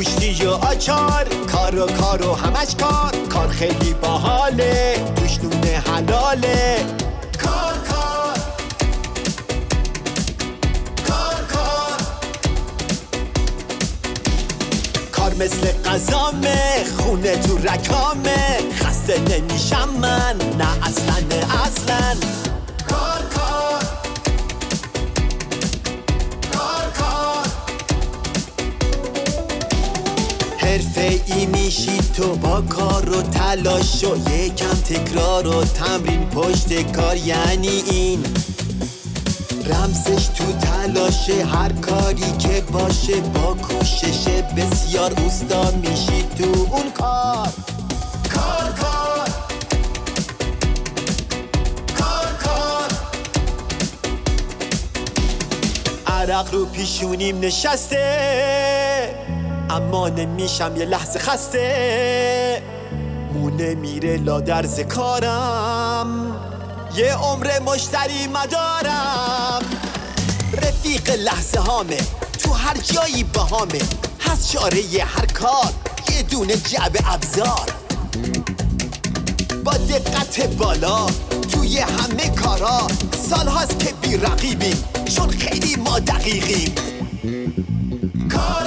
گوشتی و آچار، کار و همش کار خیلی باحاله، توش نونه حلاله. کار مثل قضامه، خونه تو رکامه، خسته نمیشم من، نه اصلا. کار حرفه ای میشی تو با کار و تلاش و یکم تکرار و تمرین پشت کار، یعنی این رمزش تو تلاشه، هر کاری که باشه با کوشش بسیار اوستا میشی تو اون کار. عرق رو پیشونیم نشسته، اما نمیشم یه لحظه خسته، مونه میره لادرز کارم، یه عمر مشتری مدارم. رفیق لحظه هامه، تو هر جایی بهامه، هست چاره هر کار، یه دونه جعب ابزار، با دقت بالا توی همه کارا، سال هاست که بی رقیبیم، چون خیلی ما دقیقیم. کار